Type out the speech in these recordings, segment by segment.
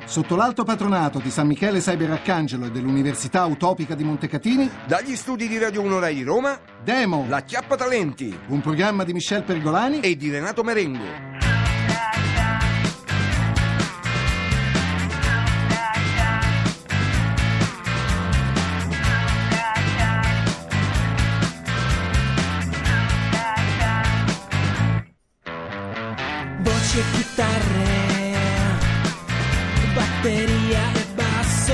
Sotto l'alto patronato di San Michele Cyber Arcangelo e dell'Università Utopica di Montecatini, dagli studi di Radio 1 Rai di Roma, Demo, La Chiappa Talenti, un programma di Michel Pergolani e di Renato Merengo. Voci e chitarre, batteria e basso,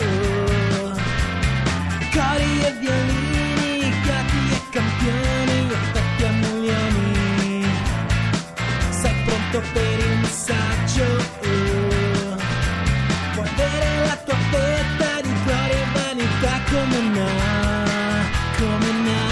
cori e violini, gatti e campioni, effetti a milioni. Sei pronto per il messaggio? Vuoi avere la tua fetta di gloria e vanità? Come no, come no.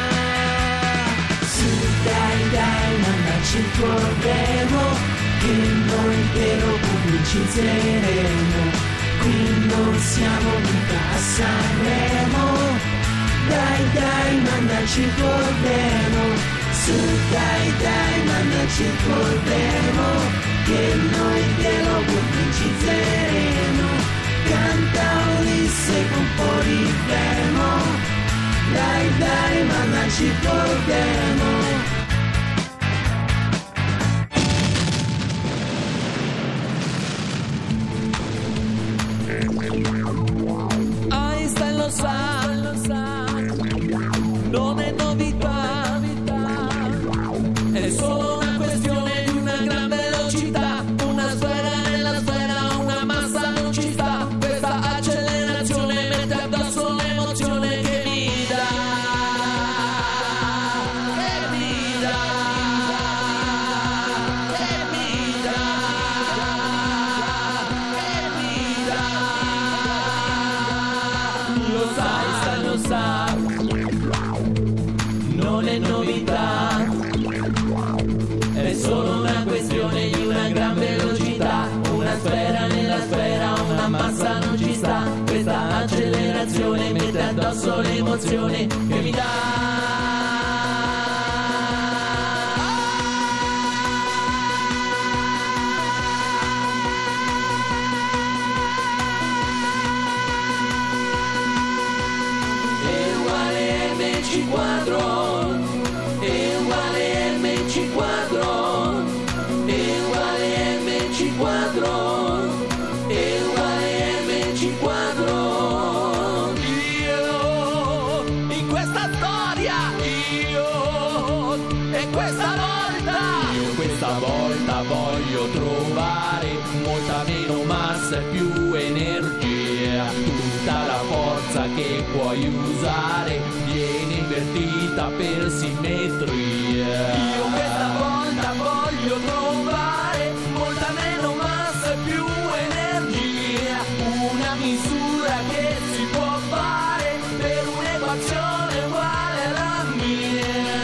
Su dai, mandaci il tuo demo, che noi te lo pubblicizzeremo. Qui non siamo mica a Sanremo. Dai, mandaci il tuo demo. Su dai, mandaci il tuo demo, che noi te lo pubblicizzeremo. Canta Ulisse con un po' di demo. Dai, mandaci il tuo demo. Einstein lo sa, non è novità, è solo una questione di una gran velocità, una sfera nella sfera, una massa non ci sta, questa accelerazione mette addosso l'emozione che mi dà, che mi dà, che mi dà, che mi dà. Lo sai, lo sa, non è novità, è solo una questione di una gran velocità, una sfera nella sfera, una massa non ci sta, questa accelerazione mette addosso l'emozione che mi dà. MC quadro, è uguale MC quadro, è uguale MC quadro, è uguale MC quadro. Io in questa storia, io e questa volta voglio trovare molta meno massa e più energia, tutta la forza che puoi usare viene invertita per simmetria. Io questa volta voglio trovare molta meno massa e più energia, una misura che si può fare per un'equazione uguale alla mia.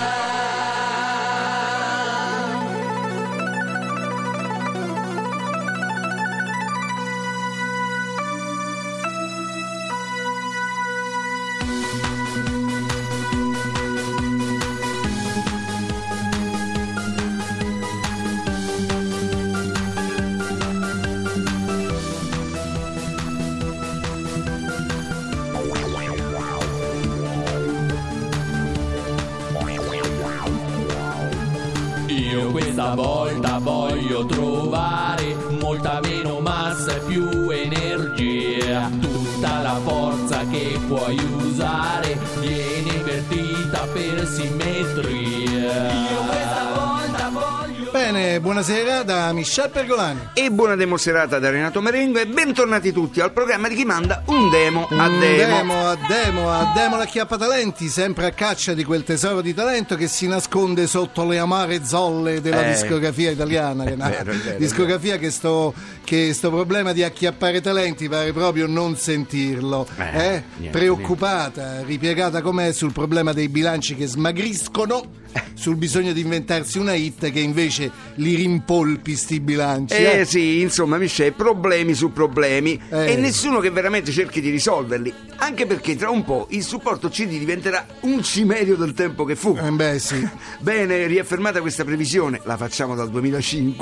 Io questa volta voglio trovare molta meno massa e più energia, tutta la forza che puoi usare viene invertita per simmetria. Io questa volta voglio... Bene, buonasera da Michel Pergolani. E buona demoserata da Renato Merengo e bentornati tutti al programma di chi manda un demo a demo. A demo la Chiappa Talenti, sempre a caccia di quel tesoro di talento che si nasconde sotto le amare zolle della discografia italiana. È vero, discografia che sto problema di acchiappare talenti pare proprio non sentirlo. Preoccupata, ripiegata com'è sul problema dei bilanci che smagriscono, sul bisogno di inventarsi una hit che invece li rimpolpi sti bilanci. Sì, insomma, Michel, problemi su problemi e nessuno che veramente cerchi di risolverli, anche perché tra un po' il supporto CD diventerà un cimerio del tempo che fu. Sì. Bene, riaffermata questa previsione, la facciamo dal 2005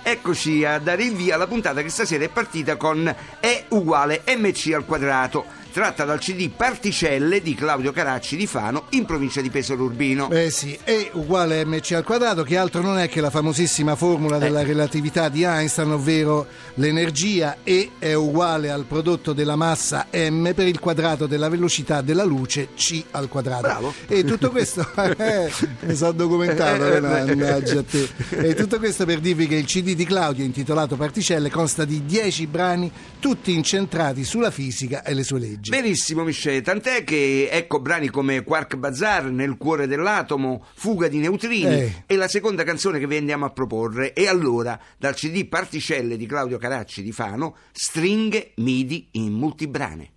eccoci a dare il via alla puntata che stasera è partita con E uguale MC al quadrato, tratta dal CD Particelle di Claudio Caracci di Fano, in provincia di Pesaro Urbino. Sì, E uguale MC al quadrato, che altro non è che la famosissima formula della relatività di Einstein, ovvero l'energia E è uguale al prodotto della massa M per il quadrato della velocità della luce C al quadrato. Bravo. E tutto questo mi sono documentato, mannaggia a te. E tutto questo per dirvi che il CD di Claudio, intitolato Particelle, consta di 10 brani tutti incentrati sulla fisica e le sue leggi. Benissimo, Michele, tant'è che ecco brani come Quark Bazar, Nel cuore dell'atomo, Fuga di neutrini e la seconda canzone che vi andiamo a proporre. E allora, dal CD Particelle di Claudio Caracci di Fano, Stringhe MIDI in multibrane.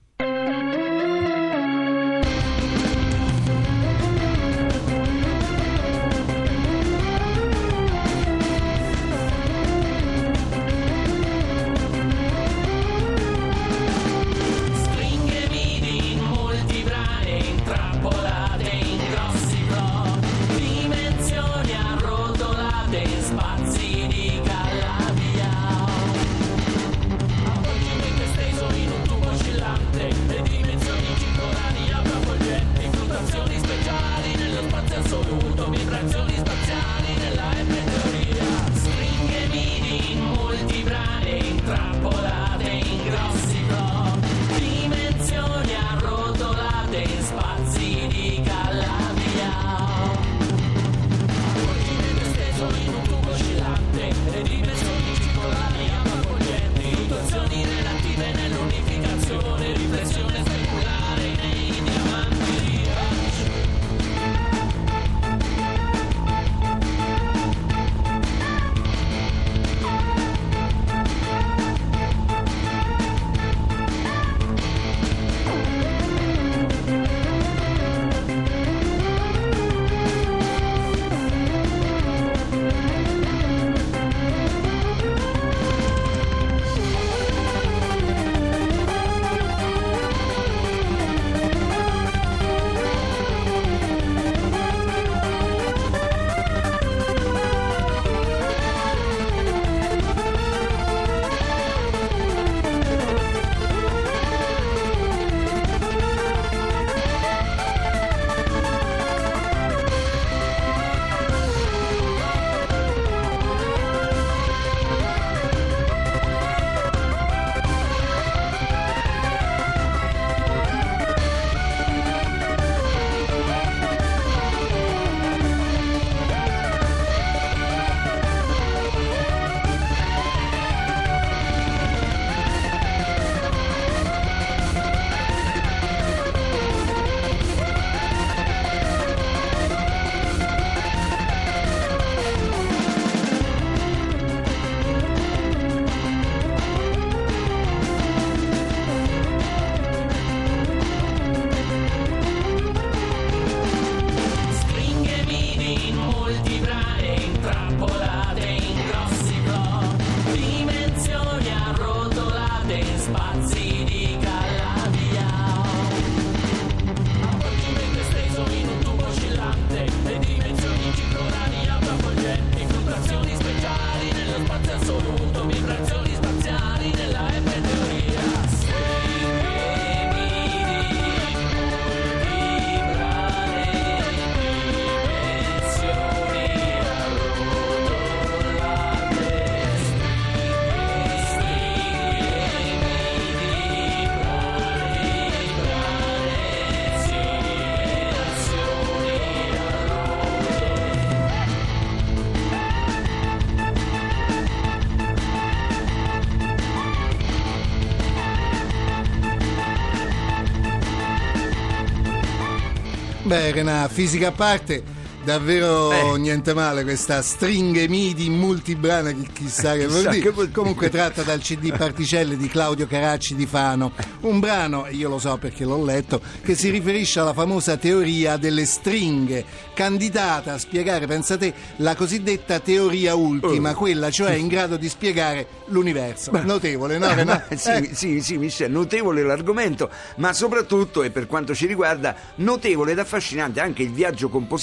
Beh, Renà, fisica a parte, davvero niente male questa Stringhe MIDI in multibrana, che chissà che vuol dire. Comunque tratta dal CD Particelle di Claudio Caracci di Fano, un brano, io lo so perché l'ho letto, che si riferisce alla famosa teoria delle stringhe, candidata a spiegare, pensate, la cosiddetta teoria ultima, quella cioè in grado di spiegare l'universo. Notevole, no Renà? Sì, Michel, notevole l'argomento, ma soprattutto, e per quanto ci riguarda, notevole ed affascinante anche il viaggio compositivo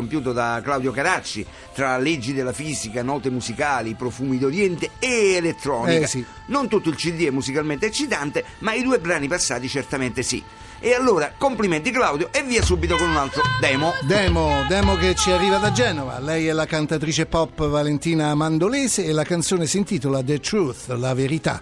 compiuto da Claudio Caracci, tra leggi della fisica, note musicali, profumi d'Oriente e elettronica. Sì. Non tutto il CD è musicalmente eccitante, ma i 2 brani passati certamente sì. E allora, complimenti Claudio, e via subito con un altro demo. Demo che ci arriva da Genova. Lei è la cantatrice pop Valentina Mandolese e la canzone si intitola The Truth, la verità.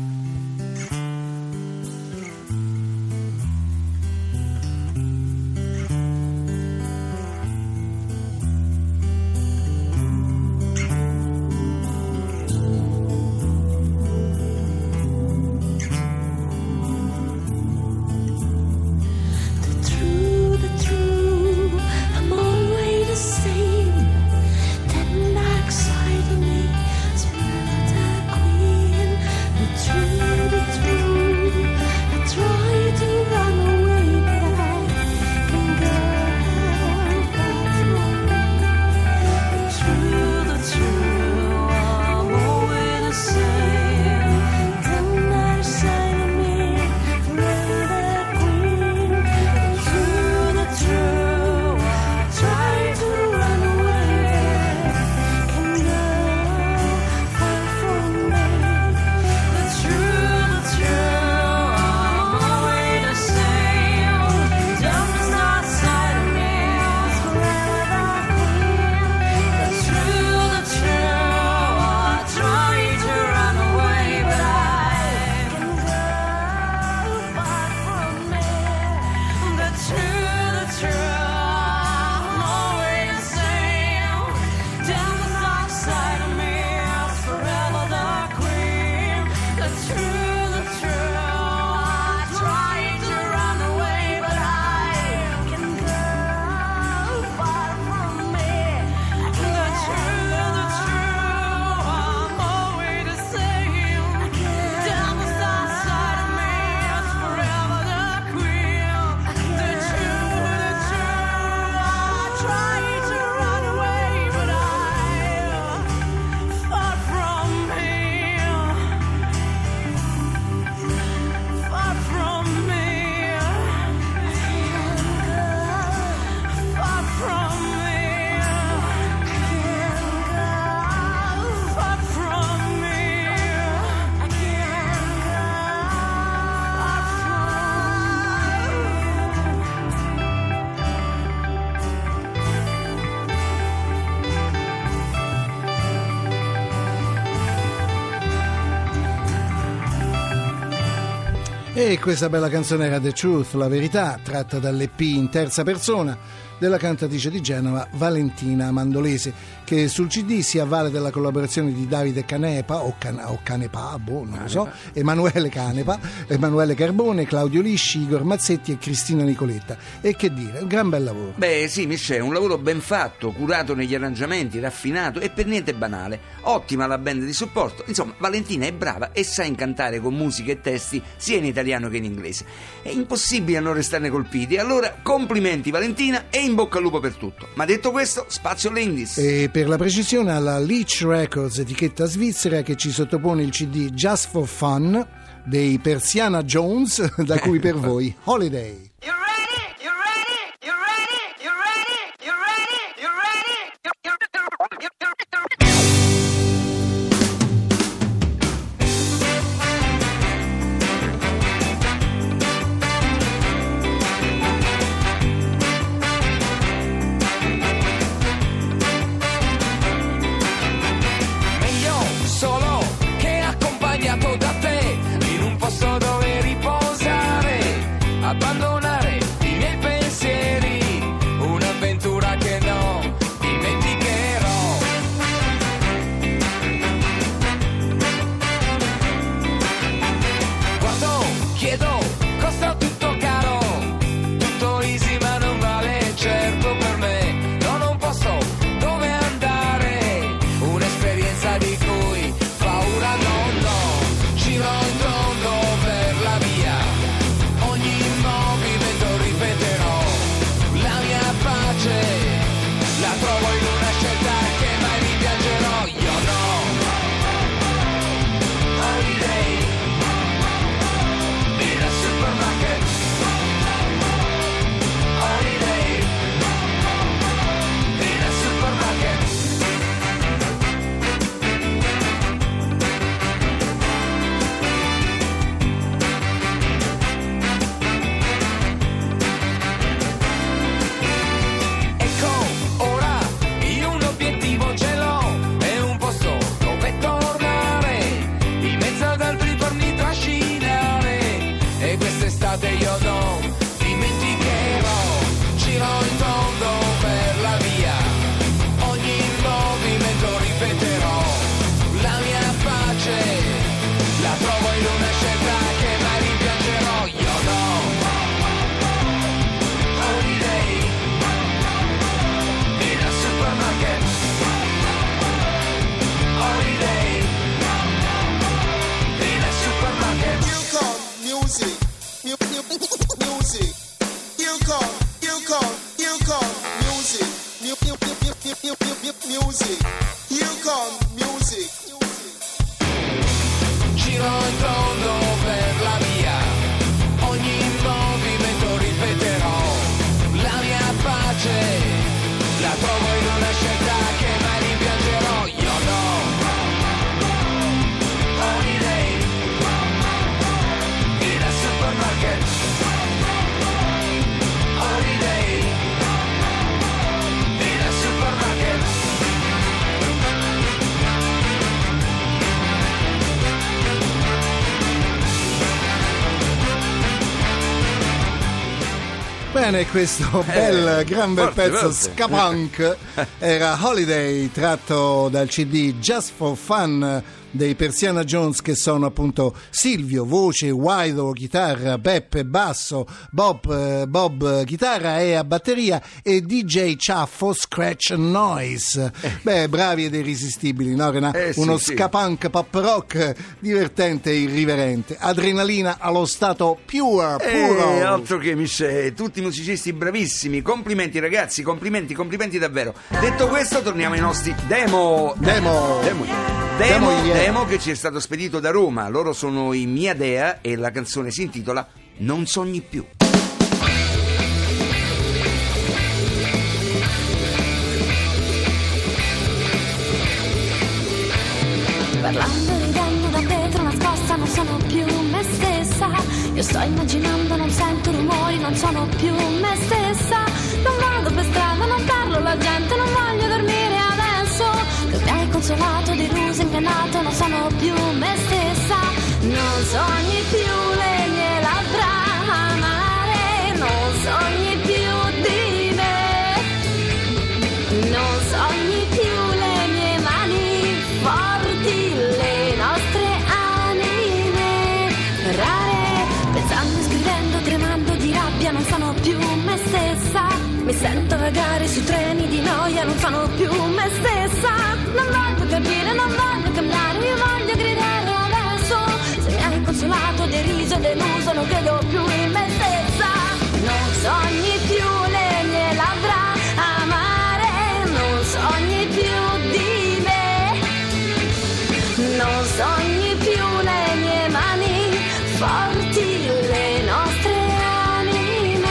E questa bella canzone era The Truth, la verità, tratta dall'EP in terza persona della cantatrice di Genova Valentina Mandolese, che sul CD si avvale della collaborazione di Davide Canepa o Canepa, non lo so, Emanuele Canepa, Emanuele Carbone, Claudio Lisci, Igor Mazzetti e Cristina Nicoletta. E che dire, un gran bel lavoro. Beh sì, Michel, un lavoro ben fatto, curato negli arrangiamenti, raffinato e per niente banale. Ottima la band di supporto. Insomma, Valentina è brava e sa incantare con musica e testi sia in italiano che in inglese. È impossibile non restarne colpiti. Allora, complimenti Valentina e in bocca al lupo per tutto. Ma detto questo, spazio alle indies. E per la precisione alla Leech Records, etichetta svizzera, che ci sottopone il CD Just for Fun dei Persiana Jones, da cui per voi Holiday. Da te in un posto dove riposare, abbandonare Bene, questo gran bel forte, pezzo forte. ska punk era Holiday, tratto dal CD Just for Fun dei Persiana Jones, che sono appunto Silvio voce, Guido chitarra, Peppe basso, Bob chitarra e a batteria e DJ Ciaffo scratch noise. Beh, bravi ed irresistibili, no Renato? Uno ska punk pop rock divertente e irriverente, adrenalina allo stato puro. Altro che Michel, tutti musicisti bravissimi, complimenti ragazzi, complimenti davvero. Detto questo, torniamo ai nostri demo che ci è stato spedito da Roma. Loro sono i Mia Dea e la canzone si intitola Non sogni più. Parlando, ridendo da vetro nascosta, non sono più me stessa. Io sto immaginando, non sento rumori, non sono più me stessa. Non vado per strada, non parlo alla gente, non voglio dormire adesso. Che mi hai consolato, deluso, ingannato, non sono più me stessa. Non sogni più le mie labbra amare, non sogni più di me. Non sogni più le mie mani forti, le nostre anime rare. Pensando e scrivendo, tremando di rabbia, non sono più me stessa. Mi sento vagare su treni di noia, non sono più me stessa. Non voglio capire, non voglio cambiare, io voglio gridare adesso. Se mi hai consolato, deriso e deluso, non credo più in me stessa. Non sogni più le mie labbra amare, non sogni più di me. Non sogni più le mie mani forti, le nostre anime.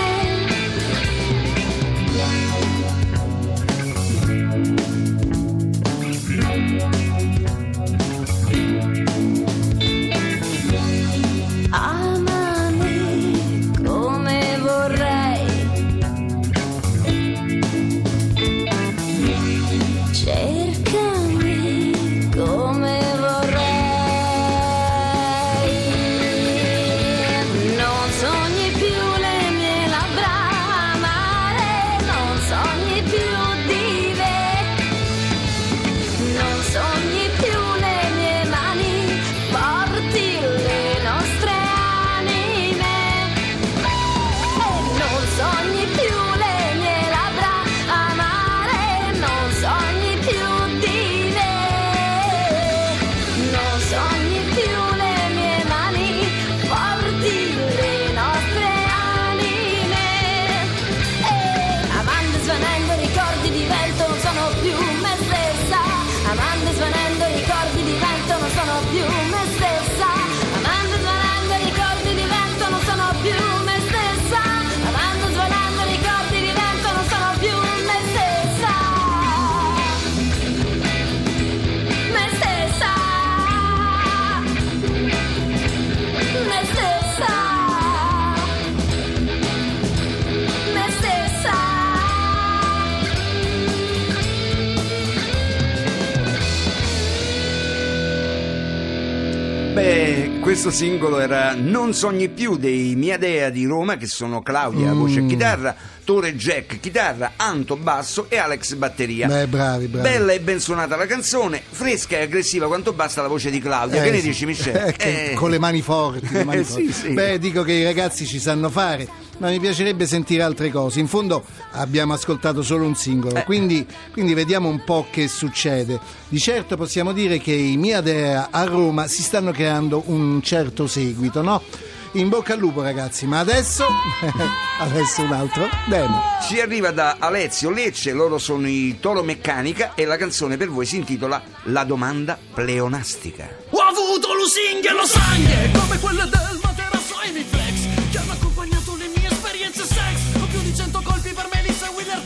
Amami come vorrei, cercami come vorrei. Non sogni più le mie labbra amare, non sogni più di me. Non sogni più le mie mani forti, le nostre anime. Non sogni più le mie labbra amare, non sogni più di me. Non sogni più le mie mani forti, le nostre anime. Amando e svanendo ricordi di vento, non sono più me stessa. Amando e svanendo ricordi di vento, non sono più me stessa. Amando e svanendo ricordi di vento, non sono più me stessa. Amando e svanendo ricordi di vento, non sono più me stessa. Me stessa. Me stessa. Me stessa. Beh, questo singolo era Non sogni più dei Mia Dea di Roma, che sono Claudia voce e chitarra, Tore Jack chitarra, Anto basso e Alex batteria. Beh, bravi. Bella e ben suonata la canzone, fresca e aggressiva quanto basta la voce di Claudia. Che ne dici, Michel? Con le mani forti. Sì. Beh, dico che i ragazzi ci sanno fare, ma mi piacerebbe sentire altre cose. In fondo abbiamo ascoltato solo un singolo, quindi vediamo un po' che succede. Di certo possiamo dire che i Mia Dea a Roma si stanno creando un certo seguito, no? In bocca al lupo ragazzi, ma adesso un altro demo. Ci arriva da Alezio Lecce, loro sono i Toro Meccanica e la canzone per voi si intitola La domanda pleonastica. Ho avuto lusinghe e losanghie come quelle del materasso e mi flex, che hanno accompagnato le mie esperienze sex. Ho più di 100 colpi per Melissa e Wheeler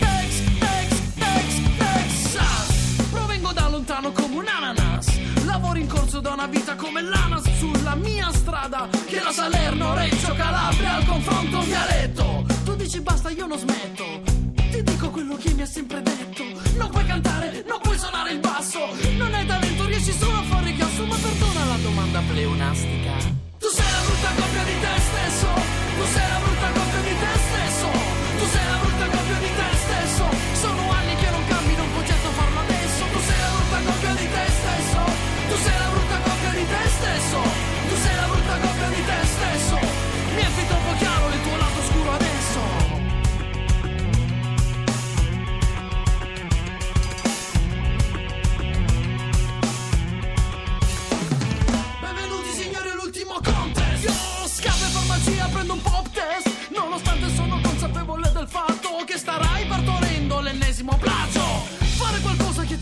Texas. Provengo da lontano come un ananas, lavoro in corso da una vita come l'ANAS. Sulla mia strada che la Salerno, Reggio Calabria, al confronto dialetto. Tu dici basta, io non smetto, ti dico quello che mi ha sempre detto. Non puoi cantare, non puoi suonare il basso, non hai talento, riesci solo a fare chiasso. Ma perdona la domanda pleonastica. Tu sei la brutta coppia di te stesso, tu sei la brutta coppia di te stesso, tu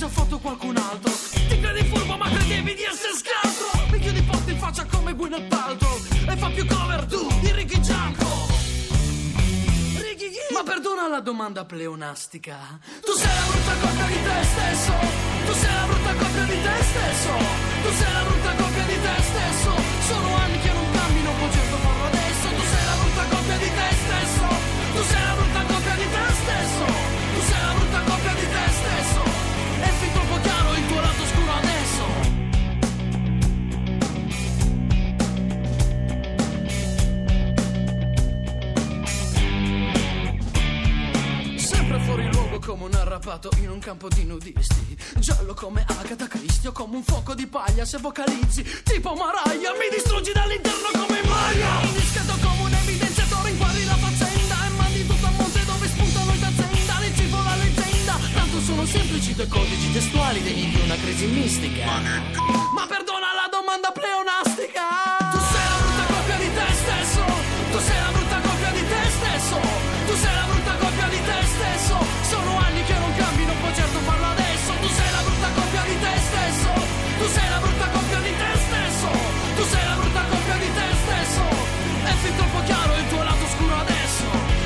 già fatto qualcun altro. Ti credi furbo ma credevi di essere scaltro. Mi chiudi forte in faccia come Gwyneth nel palto e fa più cover tu di Ricky Gianco. Ma perdona la domanda pleonastica. Tu sei la brutta copia di te stesso. Tu sei la brutta copia di te stesso. Tu sei la brutta copia di te stesso. Sono anni che non cambi, non può certo farlo adesso. Tu sei la brutta copia di te stesso. Tu sei la brutta copia di te stesso. Tu sei la brutta copia di te stesso. È fin troppo chiaro il tuo lato scuro adesso. Fuori luogo come un arrapato in un campo di nudisti. Giallo come Agatha Christie o come un fuoco di paglia. Se vocalizzi tipo Mariah mi distruggi dall'interno come maglia. Indiscreto come un evidenziatore inquadri la faccenda e mandi tutto a monte dove spuntano i d'azienda. Leggivo la leggenda, tanto sono semplici due codici testuali degni di una crisi mistica. Ma perdona la domanda pleonastica. Tu sei la brutta copia di te stesso. Tu sei la brutta copia di te stesso. Tu sei la brutta copia di te stesso. Sono anni che non cambi, non puoi certo farlo adesso. Tu sei la brutta copia di te stesso. Tu sei la brutta copia di te stesso. Tu sei la brutta copia di te stesso. È fin troppo chiaro il tuo lato scuro adesso.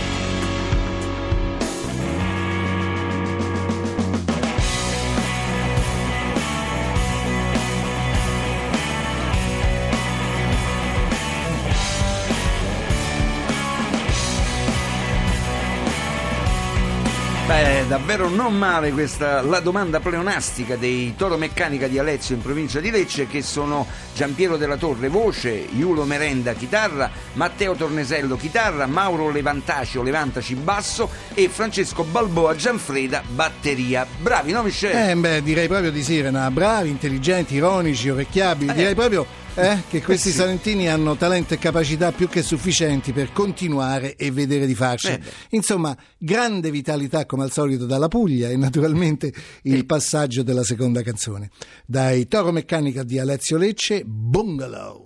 Beh, davvero non male questa la domanda pleonastica dei Toro Meccanica di Alezio in provincia di Lecce, che sono Giampiero della Torre voce, Iulo Merenda chitarra, Matteo Tornesello chitarra, Mauro Levantaci basso e Francesco Balboa Gianfreda batteria. Bravi, no Michele? Beh, direi proprio di sì, Renà. Bravi, intelligenti, ironici, orecchiabili. Direi proprio che questi salentini hanno talento e capacità più che sufficienti per continuare e vedere di farci. Insomma, grande vitalità come al solito dalla Puglia e naturalmente il passaggio della seconda canzone. Dai Toro Meccanica di Alezio Lecce, Bungalow.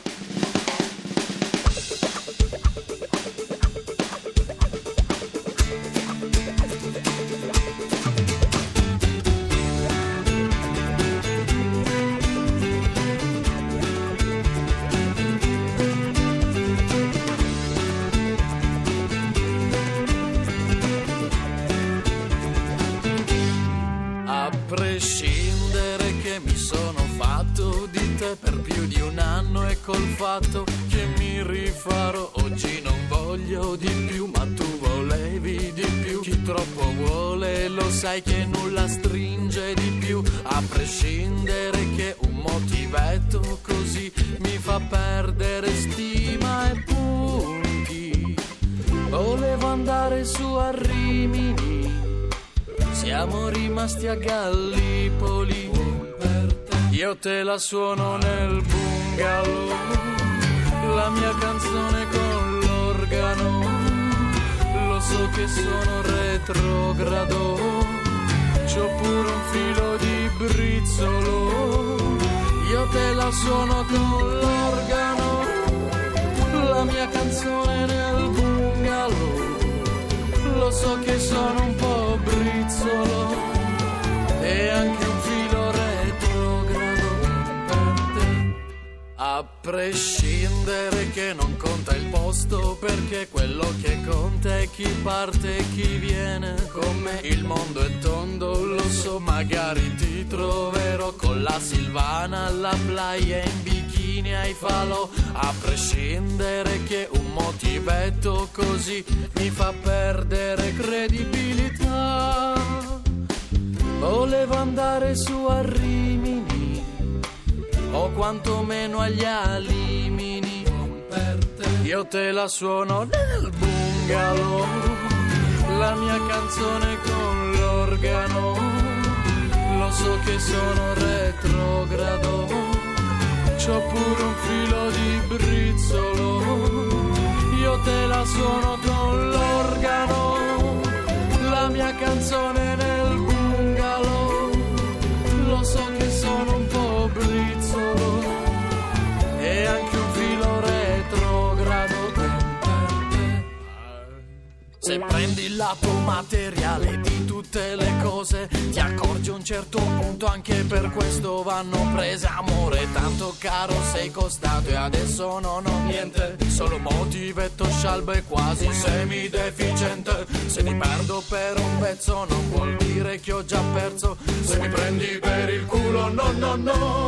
Per più di un anno e col fatto che mi rifarò, oggi non voglio di più, ma tu volevi di più. Chi troppo vuole lo sai che nulla stringe di più, a prescindere che un motivetto così mi fa perdere stima e punti. Volevo andare su a Rimini, siamo rimasti a Gallipoli. Io te la suono nel bungalow, la mia canzone con l'organo. Lo so che sono retrogrado, c'ho pure un filo di brizzolo. Io te la suono con l'organo, la mia canzone nel bungalow. Lo so che sono un po' brizzolo e anche un filo a prescindere che non conta il posto, perché quello che conta è chi parte e chi viene. Con me il mondo è tondo, lo so, magari ti troverò con la Silvana alla playa in bikini ai falò. A prescindere che un motivetto così mi fa perdere credibilità. Volevo andare su a Rimini, o quantomeno agli Alimini. Io te la suono nel bungalow, la mia canzone con l'organo. Lo so che sono retrogrado, c'ho pure un filo di brizzolo. Io te la suono con l'organo, la mia canzone nel bungalow. Lo so che sono un po' brizzolo e anche un filo retrogrado. Se prendi il lato materiale di tutti tutte le cose, ti accorgi a un certo punto anche per questo vanno prese. Amore tanto caro sei costato e adesso non ho niente, solo motivetto scialbo e quasi semideficiente. Se ti perdo per un pezzo non vuol dire che ho già perso, se mi prendi per il culo no no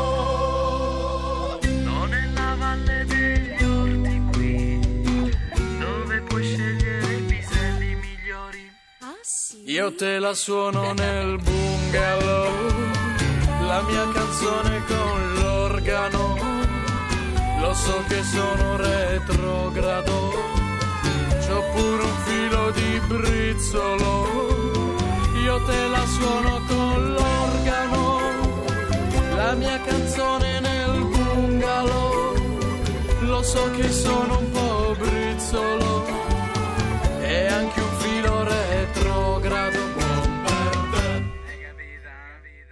no. Non è la valle degli orti qui, dove puoi scegliere i piselli migliori. Ah sì? Io te la suono nel bungalow, la mia canzone con l'organo. Lo so che sono retrogrado, c'ho pure un filo di brizzolo. Io te la suono con l'organo, la mia canzone nel bungalow. Lo so che sono un po' brizzolo e anche un filo retrogrado. Buon per te. Hai capito, vita?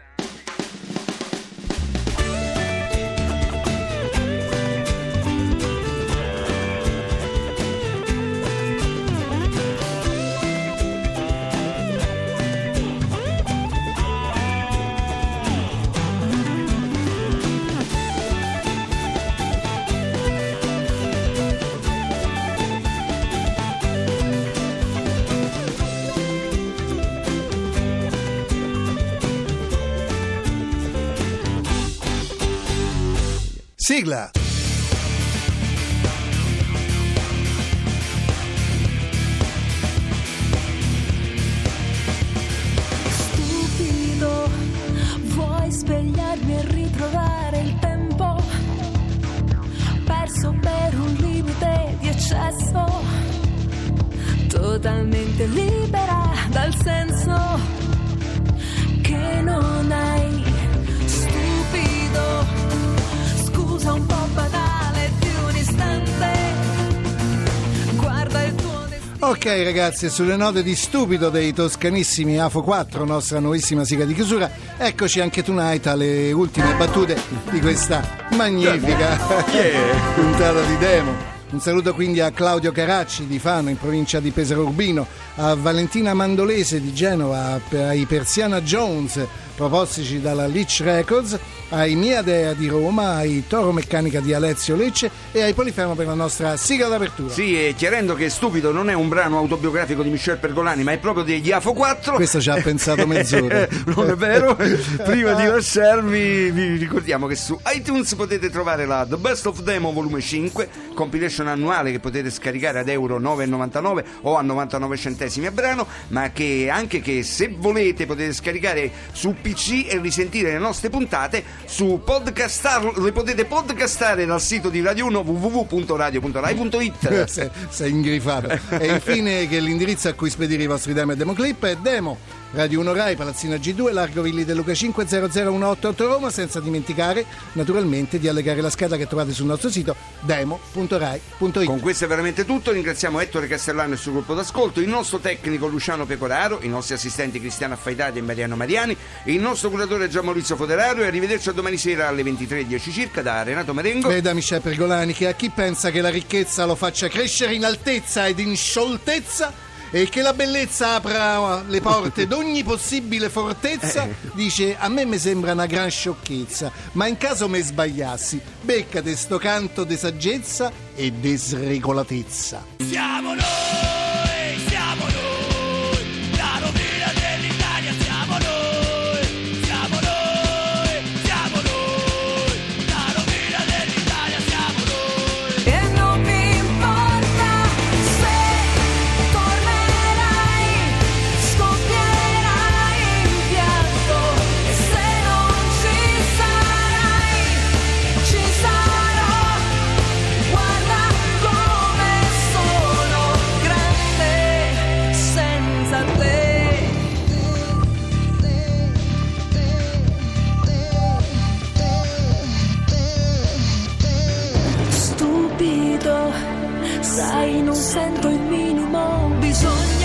Sigla. Stupido, vuoi svegliarmi e ritrovare il tempo perso per un limite di eccesso, totalmente libera dal senso che non hai. Stupido, scusa un po' banale di un istante, guarda il tuo destino. Ok ragazzi, sulle note di stupido dei toscanissimi AFO 4, nostra nuovissima sigla di chiusura, eccoci anche tonight alle ultime battute di questa magnifica puntata di Demo. Un saluto quindi a Claudio Caracci di Fano in provincia di Pesaro Urbino, a Valentina Mandolese di Genova, ai Persiana Jones propostici dalla Leech Records, ai Mia Dea di Roma, ai Toro Meccanica di Alezio Lecce e ai Polifemo per la nostra sigla d'apertura. Sì, e chiarendo che Stupido non è un brano autobiografico di Michel Pergolani, ma è proprio degli AFO 4. Questo ci ha pensato mezz'ora. Non è vero? Prima di lasciarvi vi ricordiamo che su iTunes potete trovare la The Best of Demo volume 5, compilation annuale che potete scaricare ad euro 9,99 o a 99 centesimi a brano, ma che anche che se volete potete scaricare su PC e risentire le nostre puntate su Podcastar, le potete podcastare dal sito di Radio 1 www.radio.rai.it. Sei ingrifato. E infine che l'indirizzo a cui spedire i vostri demo e democlip è Demo Radio 1 Rai, Palazzina G2, Largo Villi del Luca 5 00188 Roma, senza dimenticare naturalmente di allegare la scheda che trovate sul nostro sito demo.rai.it. Con questo è veramente tutto. Ringraziamo Ettore Castellano e il suo gruppo d'ascolto, il nostro tecnico Luciano Pecoraro, i nostri assistenti Cristiano Affaitati e Mariano Mariani, il nostro curatore Gian Maurizio Foderario, e arrivederci a domani sera alle 23:10 circa da Renato Marengo e da Michel Pergolani, che a chi pensa che la ricchezza lo faccia crescere in altezza ed in scioltezza e che la bellezza apra le porte d'ogni possibile fortezza, dice: a me mi sembra una gran sciocchezza, ma in caso me sbagliassi, beccate sto canto de saggezza e de sregolatezza. Siamo noi, la rovina dell'Italia, siamo noi, siamo noi, siamo noi, la rovina dell'Italia, siamo noi. E non mi importa se tornerai, scoppierai in pianto, e se non ci sarai, ci sarò. Guarda come sono grande senza te. Stupido, sai, non sento il minimo bisogno